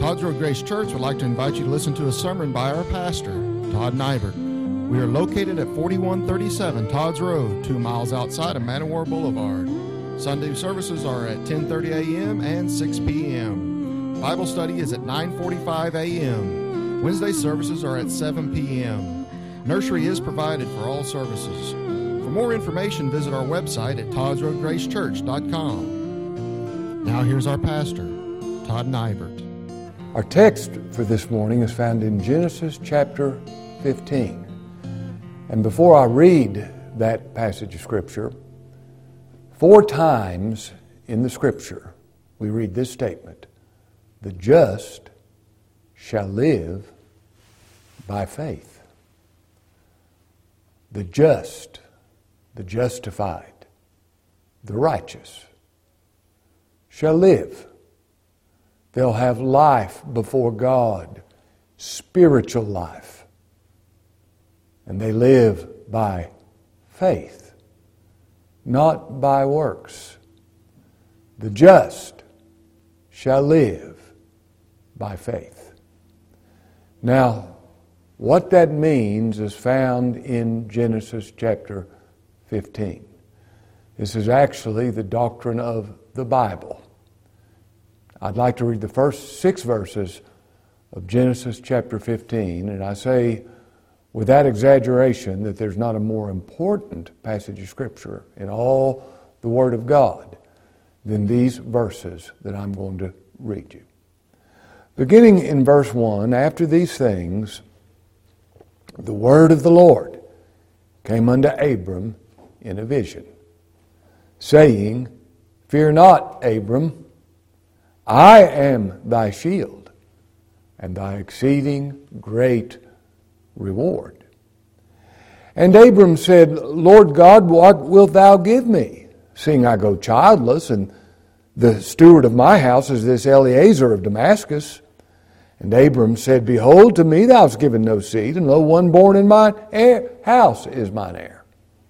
Todd's Road Grace Church would like to invite you to listen to a sermon by our pastor, Todd Nybert. We are located at 4137 Todd's Road, 2 miles outside of Man O' War Boulevard. Sunday services are at 10:30 a.m. and 6 p.m. Bible study is at 9:45 a.m. Wednesday services are at 7 p.m. Nursery is provided for all services. For more information, visit our website at toddsroadgracechurch.com. Now here's our pastor, Todd Nybert. Our text for this morning is found in Genesis chapter 15. And before I read that passage of Scripture, 4 times in the Scripture we read this statement: the just shall live by faith. The just, the justified, the righteous shall live. They'll have life before God, spiritual life. And they live by faith, not by works. The just shall live by faith. Now, what that means is found in Genesis chapter 15. This is actually the doctrine of the Bible. I'd like to read the first 6 verses of Genesis chapter 15, and I say without exaggeration that there's not a more important passage of Scripture in all the Word of God than these verses that I'm going to read you. Beginning in verse 1, after these things, the word of the Lord came unto Abram in a vision, saying, Fear not, Abram, I am thy shield, and thy exceeding great reward. And Abram said, Lord God, what wilt thou give me, seeing I go childless, and the steward of my house is this Eliezer of Damascus? And Abram said, Behold, to me thou hast given no seed, and lo, one born in mine house is mine heir.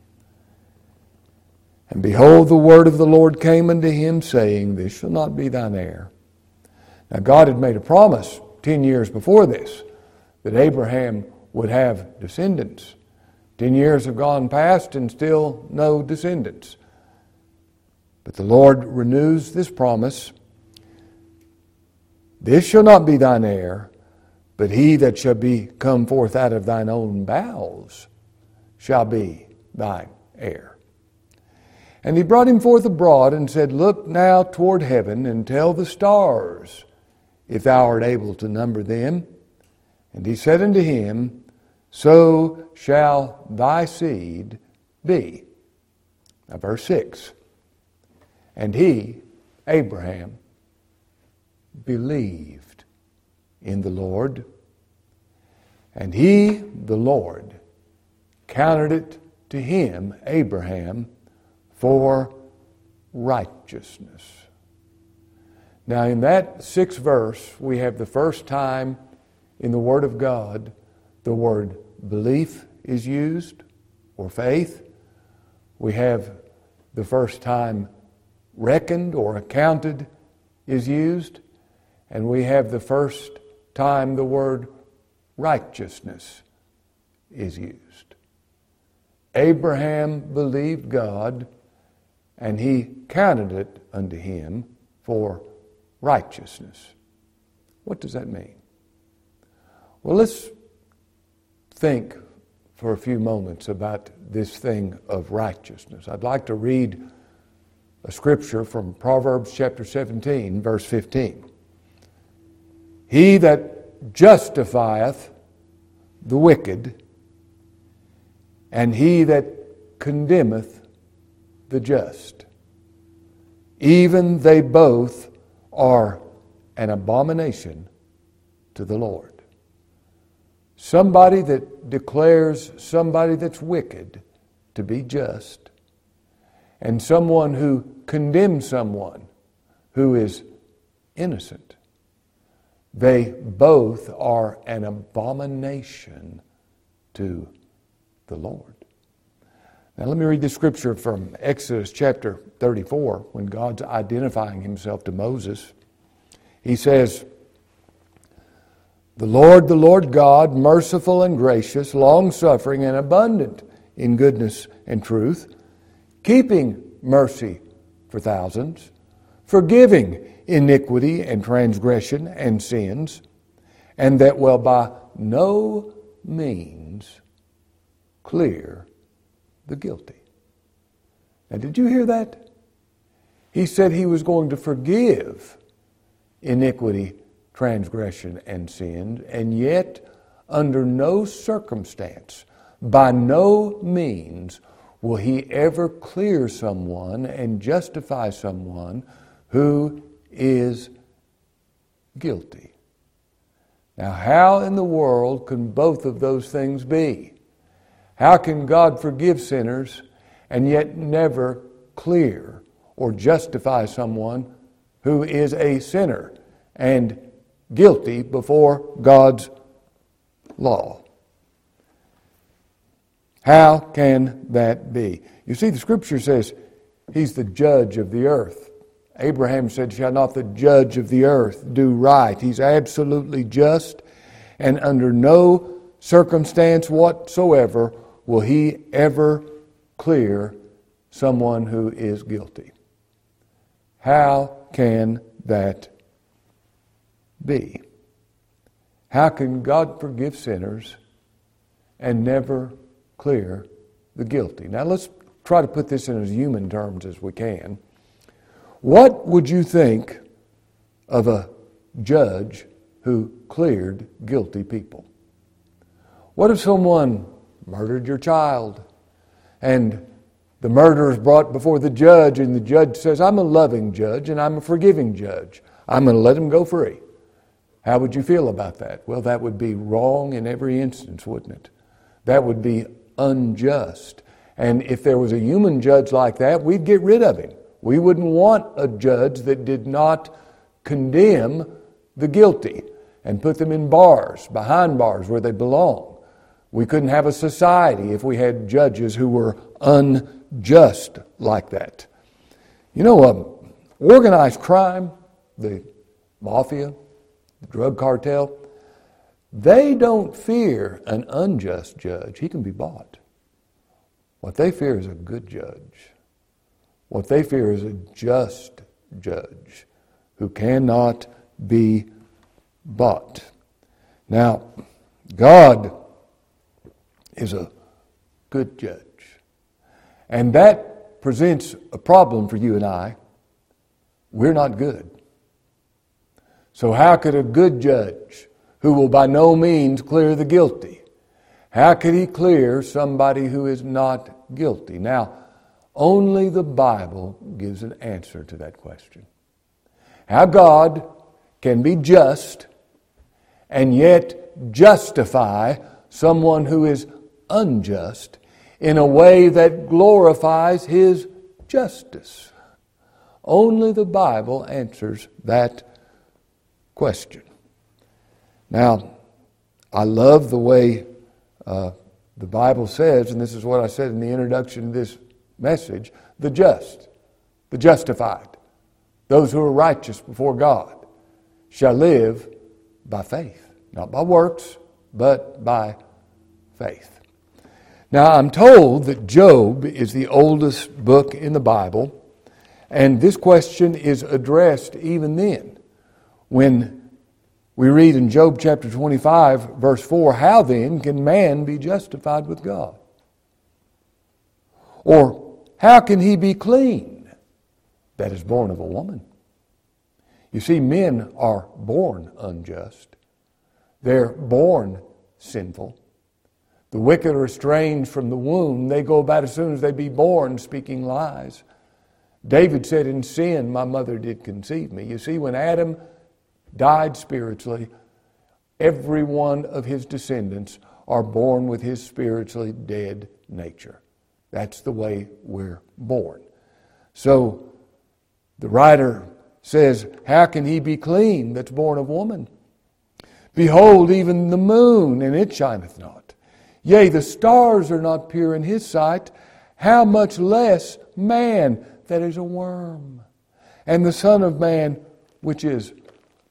And behold, the word of the Lord came unto him, saying, This shall not be thine heir. Now God had made a promise 10 years before this, that Abraham would have descendants. 10 years have gone past and still no descendants. But the Lord renews this promise. This shall not be thine heir, but he that shall be come forth out of thine own bowels shall be thine heir. And he brought him forth abroad and said, Look now toward heaven and tell the stars, if thou art able to number them. And he said unto him, So shall thy seed be. Now verse 6. And he, Abraham, believed in the Lord, and he, the Lord, counted it to him, Abraham, for righteousness. Now in that 6th verse, we have the first time in the Word of God the word belief is used, or faith. We have the first time reckoned or accounted is used, and we have the first time the word righteousness is used. Abraham believed God, and he counted it unto him for righteousness. What does that mean? Well, let's think for a few moments about this thing of righteousness. I'd like to read a scripture from Proverbs chapter 17, verse 15. He that justifieth the wicked, and he that condemneth the just, even they both are an abomination to the Lord. Somebody that declares somebody that's wicked to be just, and someone who condemns someone who is innocent, they both are an abomination to the Lord. Now let me read the scripture from Exodus chapter 34, when God's identifying himself to Moses. He says, the Lord God, merciful and gracious, long-suffering and abundant in goodness and truth, keeping mercy for thousands, forgiving iniquity and transgression and sins, and that will by no means clear the guilty. Now, did you hear that? He said he was going to forgive iniquity, transgression, and sin, and yet under no circumstance, by no means, will he ever clear someone and justify someone who is guilty. Now, how in the world can both of those things be? How can God forgive sinners and yet never clear or justify someone who is a sinner and guilty before God's law? How can that be? You see, the Scripture says he's the judge of the earth. Abraham said, "Shall not the judge of the earth do right?" He's absolutely just, and under no circumstance whatsoever will he ever clear someone who is guilty. How can that be? How can God forgive sinners and never clear the guilty? Now let's try to put this in as human terms as we can. What would you think of a judge who cleared guilty people? What if someone murdered your child and the murderer is brought before the judge and the judge says, "I'm a loving judge and I'm a forgiving judge. I'm going to let him go free"? How would you feel about that? Well, that would be wrong in every instance, wouldn't it? That would be unjust. And if there was a human judge like that, we'd get rid of him. We wouldn't want a judge that did not condemn the guilty and put them in bars, behind bars where they belong. We couldn't have a society if we had judges who were unjust like that. You know, organized crime, the mafia, the drug cartel, they don't fear an unjust judge. He can be bought. What they fear is a good judge. What they fear is a just judge who cannot be bought. Now, God is a good judge. And that presents a problem for you and I. We're not good. So how could a good judge, who will by no means clear the guilty, how could he clear somebody who is not guilty? Now, only the Bible gives an answer to that question. How God can be just and yet justify someone who is unjust in a way that glorifies his justice. Only the Bible answers that question. Now, I love the way the Bible says, and this is what I said in the introduction to this message, the just, the justified, those who are righteous before God, shall live by faith. Not by works, but by faith. Now, I'm told that Job is the oldest book in the Bible, and this question is addressed even then. When we read in Job chapter 25, verse 4, "How then can man be justified with God? Or how can he be clean that is born of a woman?" You see, men are born unjust. They're born sinful. The wicked are estranged from the womb. They go about as soon as they be born speaking lies. David said, "In sin my mother did conceive me." You see, when Adam died spiritually, every one of his descendants are born with his spiritually dead nature. That's the way we're born. So the writer says, "How can he be clean that's born of woman? Behold, even the moon, and it shineth not. Yea, the stars are not pure in his sight. How much less man that is a worm, and the Son of Man, which is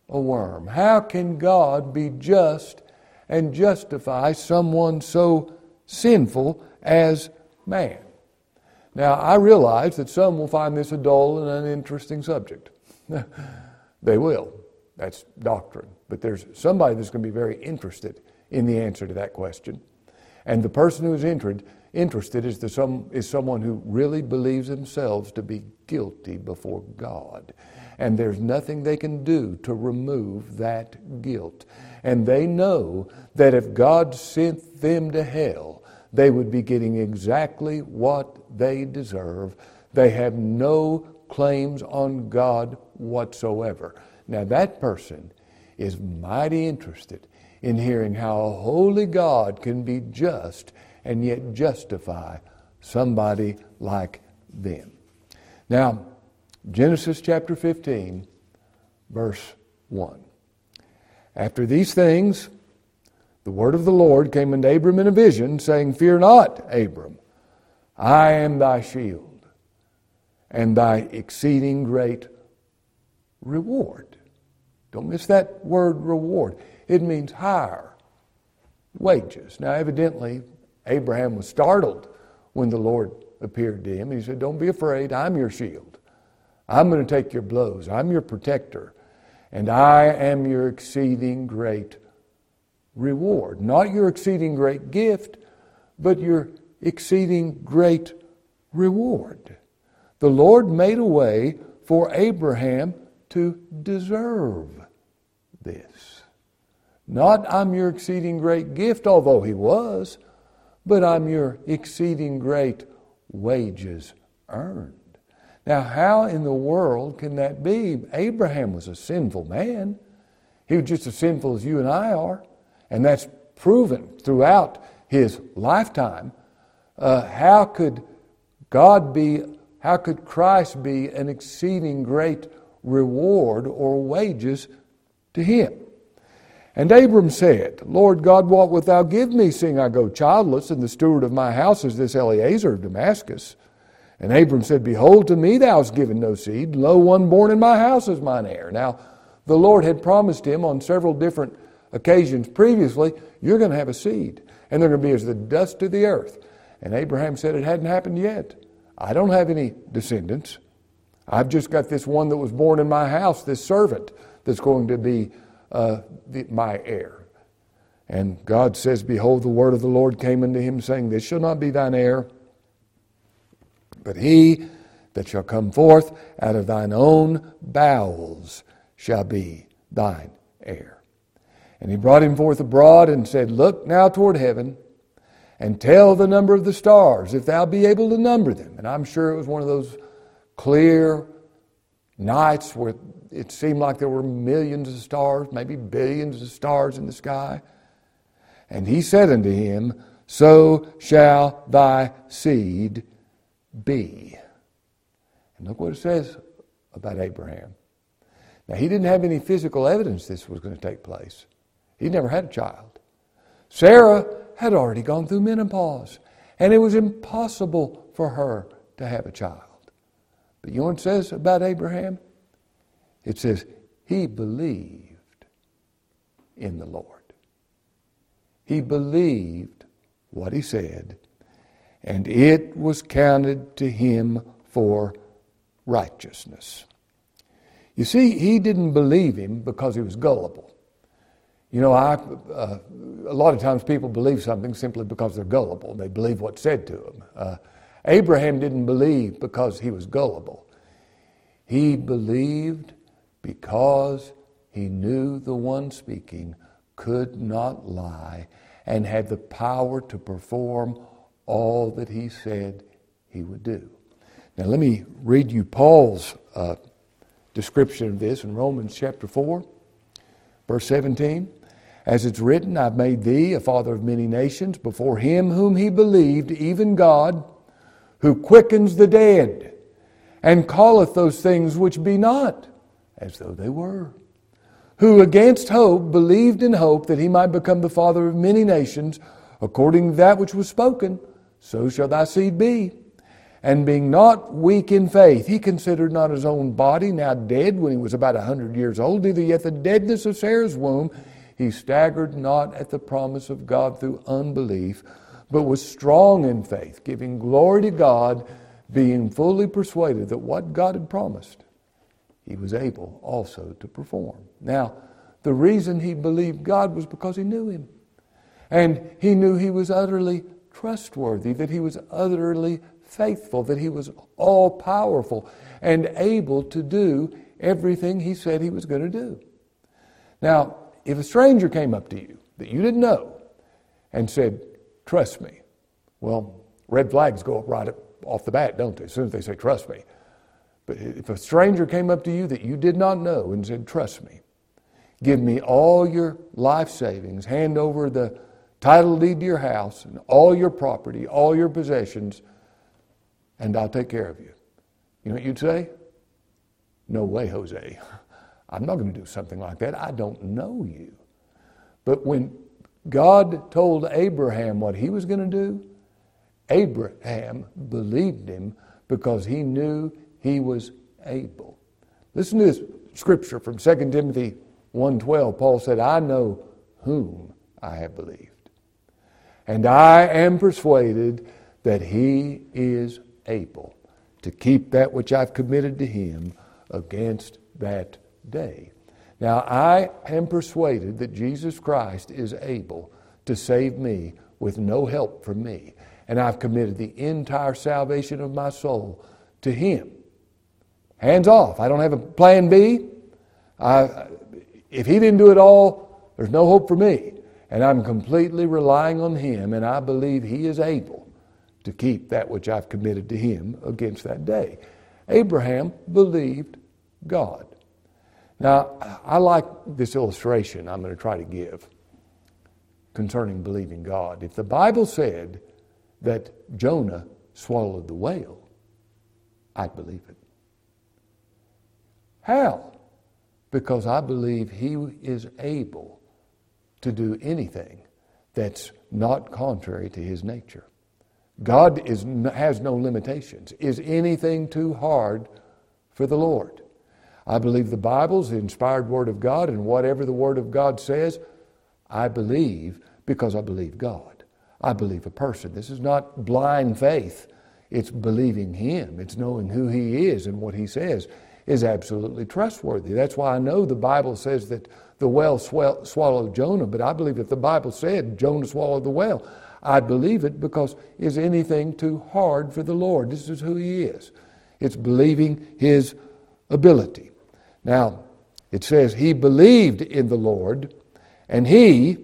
a worm? How can God be just and justify someone so sinful as man? Now, I realize that some will find this a dull and uninteresting subject. They will. That's doctrine. But there's somebody that's going to be very interested in the answer to that question. And the person who is interested is someone who really believes themselves to be guilty before God. And there's nothing they can do to remove that guilt. And they know that if God sent them to hell, they would be getting exactly what they deserve. They have no claims on God whatsoever. Now that person is mighty interested in hearing how a holy God can be just and yet justify somebody like them. Now, Genesis chapter 15, verse 1. After these things, the word of the Lord came unto Abram in a vision, saying, Fear not, Abram, I am thy shield, and thy exceeding great reward. Don't miss that word reward. It means hire, wages. Now, evidently, Abraham was startled when the Lord appeared to him. He said, Don't be afraid, I'm your shield. I'm going to take your blows. I'm your protector. And I am your exceeding great reward. Not your exceeding great gift, but your exceeding great reward. The Lord made a way for Abraham to deserve this. Not I'm your exceeding great gift, although he was, but I'm your exceeding great wages earned. Now, how in the world can that be? Abraham was a sinful man. He was just as sinful as you and I are, and that's proven throughout his lifetime. How could Christ be an exceeding great reward or wages to him? And Abram said, Lord God, what wilt thou give me, seeing I go childless, and the steward of my house is this Eliezer of Damascus? And Abram said, Behold, to me thou hast given no seed, and lo, one born in my house is mine heir. Now, the Lord had promised him on several different occasions previously, you're going to have a seed, and they're going to be as the dust of the earth. And Abraham said, it hadn't happened yet. I don't have any descendants. I've just got this one that was born in my house, this servant that's going to be my heir. And God says, Behold, the word of the Lord came unto him, saying, This shall not be thine heir, but he that shall come forth out of thine own bowels shall be thine heir. And he brought him forth abroad and said, Look now toward heaven, and tell the number of the stars, if thou be able to number them. And I'm sure it was one of those clear nights where it seemed like there were millions of stars, maybe billions of stars in the sky. And he said unto him, So shall thy seed be. And look what it says about Abraham. Now, he didn't have any physical evidence this was going to take place. He never had a child. Sarah had already gone through menopause, and it was impossible for her to have a child. But you know what it says about Abraham? It says, he believed in the Lord. He believed what he said, and it was counted to him for righteousness. You see, he didn't believe him because he was gullible. You know, a lot of times people believe something simply because they're gullible. They believe what's said to them. Abraham didn't believe because he was gullible. He believed because he knew the one speaking could not lie and had the power to perform all that he said he would do. Now let me read you Paul's description of this in Romans chapter 4, verse 17. As it's written, I've made thee a father of many nations before him whom he believed, even God, who quickens the dead and calleth those things which be not as though they were, who against hope believed in hope that he might become the father of many nations, according to that which was spoken, so shall thy seed be. And being not weak in faith, he considered not his own body now dead when he was about 100 years old, neither yet the deadness of Sarah's womb. He staggered not at the promise of God through unbelief, but was strong in faith, giving glory to God, being fully persuaded that what God had promised, he was able also to perform. Now, the reason he believed God was because he knew him. And he knew he was utterly trustworthy, that he was utterly faithful, that he was all-powerful and able to do everything he said he was going to do. Now, if a stranger came up to you that you didn't know and said, trust me, well, red flags go up right off the bat, don't they, as soon as they say, trust me. But if a stranger came up to you that you did not know and said, trust me, give me all your life savings, hand over the title deed to your house and all your property, all your possessions, and I'll take care of you. You know what you'd say? No way, Jose. I'm not going to do something like that. I don't know you. But when God told Abraham what he was going to do, Abraham believed him because he knew he was able. Listen to this scripture from 2 Timothy 1:12. Paul said, I know whom I have believed, and I am persuaded that he is able to keep that which I've committed to him against that day. Now, I am persuaded that Jesus Christ is able to save me with no help from me. And I've committed the entire salvation of my soul to him. Hands off. I don't have a plan B. If he didn't do it all, there's no hope for me. And I'm completely relying on him, and I believe he is able to keep that which I've committed to him against that day. Abraham believed God. Now, I like this illustration I'm going to try to give concerning believing God. If the Bible said that Jonah swallowed the whale, I'd believe it. How? Because I believe he is able to do anything that's not contrary to his nature. God has no limitations. Is anything too hard for the Lord? I believe the Bible's the inspired Word of God, and whatever the Word of God says, I believe because I believe God. I believe a person. This is not blind faith. It's believing Him. It's knowing who He is, and what He says is absolutely trustworthy. That's why I know the Bible says that the whale swallowed Jonah, but I believe if the Bible said Jonah swallowed the whale, I'd believe it because is anything too hard for the Lord? This is who He is. It's believing His ability. Now, it says he believed in the Lord, and He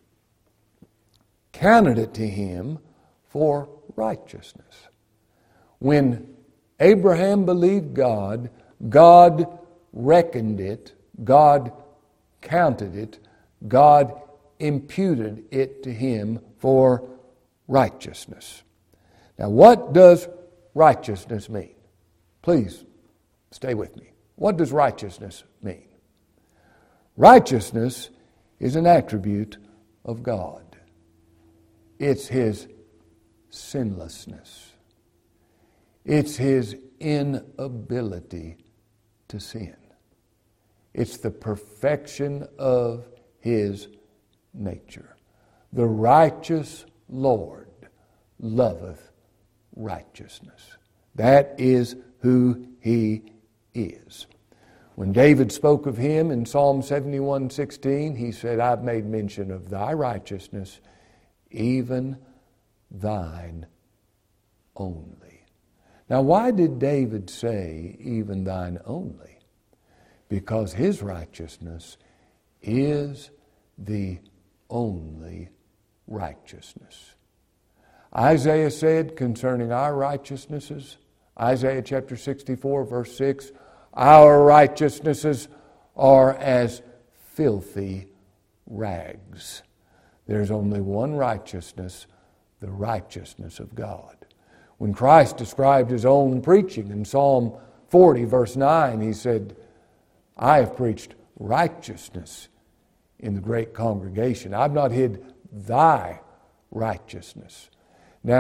counted it to him for righteousness. When Abraham believed God, God reckoned it, God counted it, God imputed it to him for righteousness. Now, what does righteousness mean? Please stay with me. What does righteousness mean? Righteousness is an attribute of God. It's His sinlessness. It's His inability to sin. It's the perfection of His nature. The righteous Lord loveth righteousness. That is who He is. When David spoke of Him in Psalm 71:16, he said, I've made mention of Thy righteousness, even Thine only. Now, why did David say, even Thine only? Because his righteousness is the only righteousness. Isaiah said concerning our righteousnesses, Isaiah chapter 64, verse 6, our righteousnesses are as filthy rags. There's only one righteousness, the righteousness of God. When Christ described His own preaching in Psalm 40, verse 9, He said, I have preached righteousness in the great congregation. I've not hid Thy righteousness. Now,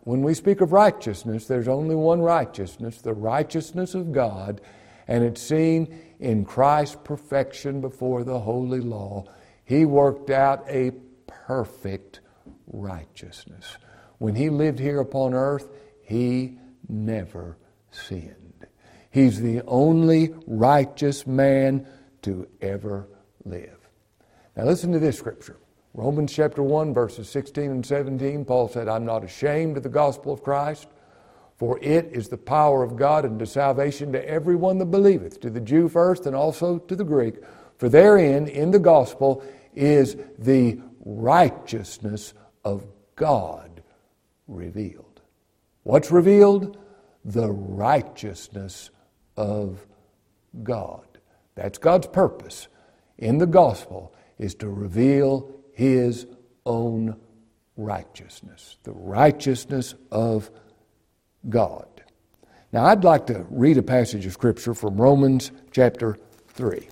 when we speak of righteousness, there's only one righteousness, the righteousness of God, and it's seen in Christ's perfection before the holy law. He worked out a perfect righteousness. When He lived here upon earth, He never sinned. He's the only righteous man to ever live. Now listen to this scripture. Romans chapter 1, verses 16 and 17, Paul said, I'm not ashamed of the gospel of Christ, for it is the power of God unto salvation to everyone that believeth, to the Jew first and also to the Greek. For therein, in the gospel, is the righteousness of God revealed. What's revealed? The righteousness of God. That's God's purpose in the gospel, is to reveal His own righteousness, the righteousness of God. Now, I'd like to read a passage of Scripture from Romans chapter 3.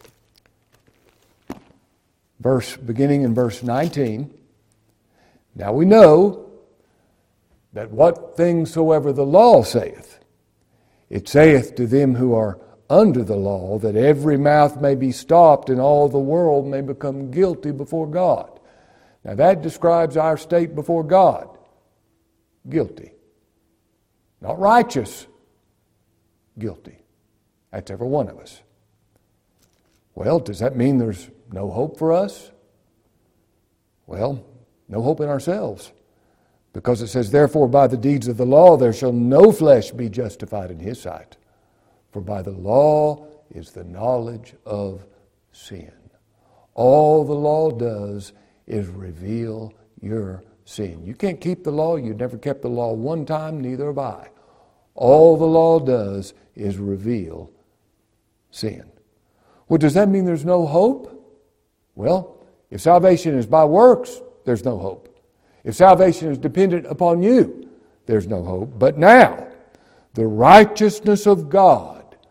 Beginning in verse 19. Now we know that what things soever the law saith, it saith to them who are under the law, that every mouth may be stopped and all the world may become guilty before God. Now that describes our state before God. Guilty. Not righteous. Guilty. That's every one of us. Well, does that mean there's no hope for us? Well, no hope in ourselves. Because it says, therefore by the deeds of the law there shall no flesh be justified in His sight. For by the law is the knowledge of sin. All the law does is reveal your sin. You can't keep the law. You've never kept the law one time, neither have I. All the law does is reveal sin. Well, does that mean there's no hope? Well, if salvation is by works, there's no hope. If salvation is dependent upon you, there's no hope. But now, the righteousness of God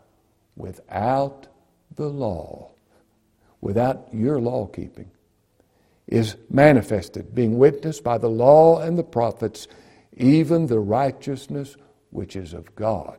without the law, without your law keeping, is manifested, being witnessed by the law and the prophets, even the righteousness which is of God,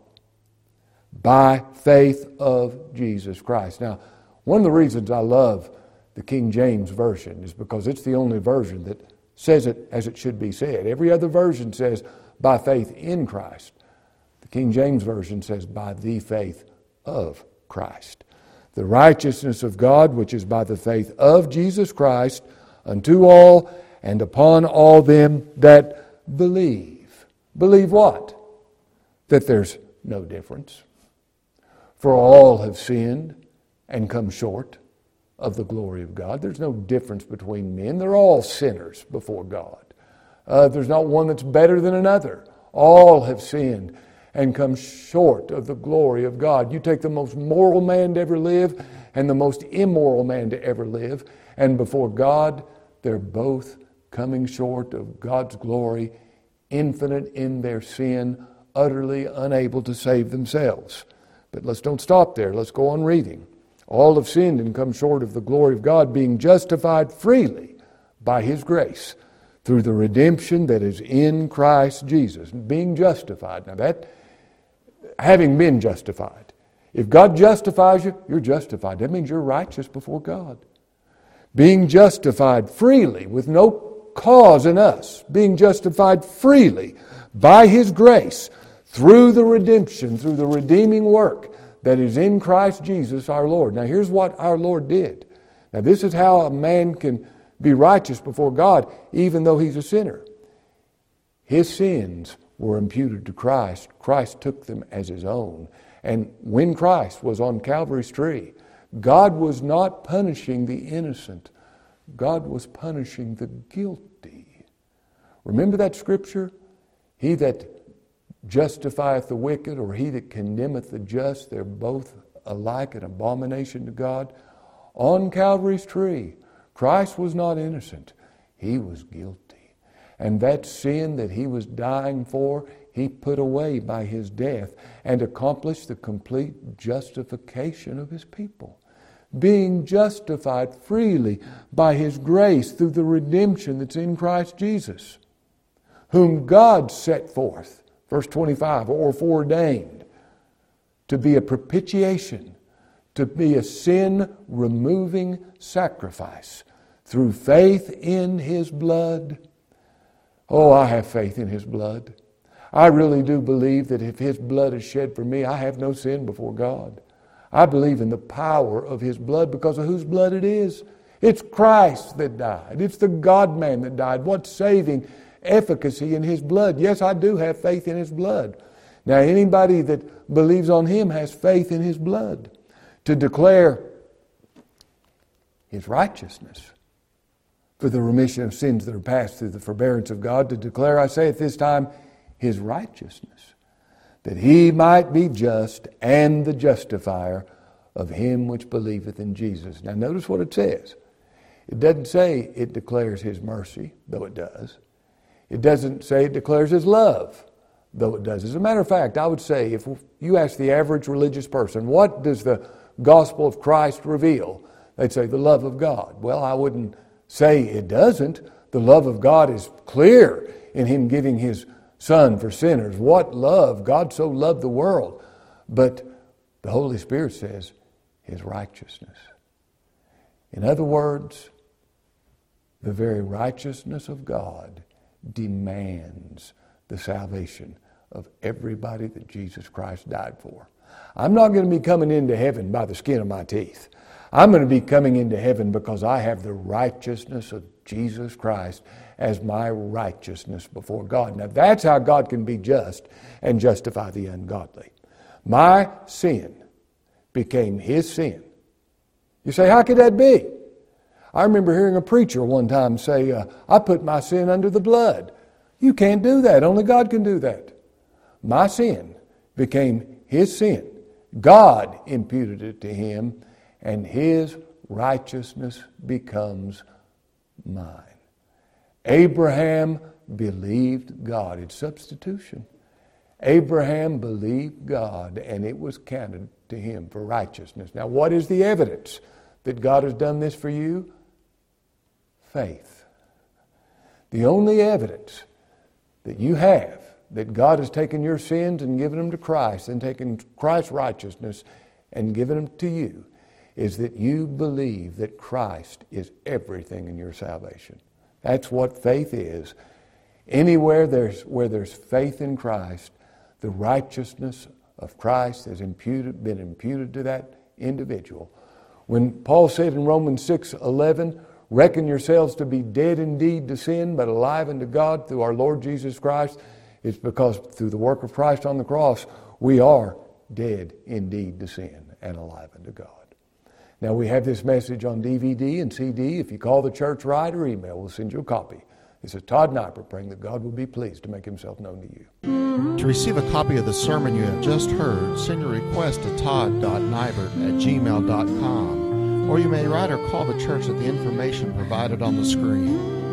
by faith of Jesus Christ. Now, one of the reasons I love the King James Version is because it's the only version that says it as it should be said. Every other version says, by faith in Christ. The King James Version says, by the faith of Christ. The righteousness of God, which is by the faith of Jesus Christ, unto all and upon all them that believe. Believe what? That there's no difference. For all have sinned and come short of the glory of God. There's no difference between men. They're all sinners before God. There's not one that's better than another. All have sinned and come short of the glory of God. You take the most moral man to ever live and the most immoral man to ever live, and before God, they're both coming short of God's glory, infinite in their sin, utterly unable to save themselves. But let's don't stop there. Let's go on reading. All have sinned and come short of the glory of God, being justified freely by His grace through the redemption that is in Christ Jesus. Being justified. Now that, having been justified. If God justifies you, you're justified. That means you're righteous before God. Being justified freely with no cause in us. Being justified freely by His grace through the redemption, through the redeeming work that is in Christ Jesus our Lord. Now here's what our Lord did. Now this is how a man can be righteous before God even though he's a sinner. His sins were imputed to Christ. Christ took them as His own. And when Christ was on Calvary's tree, God was not punishing the innocent. God was punishing the guilty. Remember that scripture? He that justifieth the wicked, or he that condemneth the just, they're both alike an abomination to God. On Calvary's tree, Christ was not innocent. He was guilty. And that sin that He was dying for, He put away by His death and accomplished the complete justification of His people. Being justified freely by His grace through the redemption that's in Christ Jesus. whom God set forth, verse 25, or foreordained, to be a propitiation, to be a sin-removing sacrifice through faith in His blood. Oh, I have faith in His blood. I really do believe that if His blood is shed for me, I have no sin before God. I believe in the power of His blood because of whose blood it is. It's Christ that died. It's the God-man that died. What saving efficacy in His blood. Yes, I do have faith in His blood. Now, anybody that believes on Him has faith in His blood to declare His righteousness for the remission of sins that are passed through the forbearance of God, to declare, I say at this time, His righteousness, that He might be just and the justifier of him which believeth in Jesus. Now notice what it says. It doesn't say it declares His mercy, though it does. It doesn't say it declares His love, though it does. As a matter of fact, I would say if you ask the average religious person, what does the gospel of Christ reveal? They'd say the love of God. Well, I wouldn't say it doesn't. The love of God is clear in Him giving His Son for sinners. What love! God so loved the world. But the Holy Spirit says His righteousness. In other words, the very righteousness of God demands the salvation of everybody that Jesus Christ died for. I'm not going to be coming into heaven by the skin of my teeth. I'm going to be coming into heaven because I have the righteousness of Jesus Christ as my righteousness before God. Now that's how God can be just and justify the ungodly. My sin became His sin. You say, how could that be? I remember hearing a preacher one time say, I put my sin under the blood. You can't do that. Only God can do that. My sin became His sin. God imputed it to Him, and His righteousness becomes mine. Abraham believed God. It's substitution. Abraham believed God, and it was counted to him for righteousness. Now, what is the evidence that God has done this for you? Faith. The only evidence that you have that God has taken your sins and given them to Christ, and taken Christ's righteousness and given them to you, is that you believe that Christ is everything in your salvation. That's what faith is. Anywhere where there's faith in Christ, the righteousness of Christ has been imputed to that individual. When Paul said in Romans 6:11, reckon yourselves to be dead indeed to sin, but alive unto God through our Lord Jesus Christ, it's because through the work of Christ on the cross, we are dead indeed to sin and alive unto God. Now we have this message on DVD and CD. If you call the church right or email, we'll send you a copy. This is Todd Nyberg praying that God will be pleased to make Himself known to you. To receive a copy of the sermon you have just heard, send your request to todd.nyberg@gmail.com, or you may write or call the church at the information provided on the screen.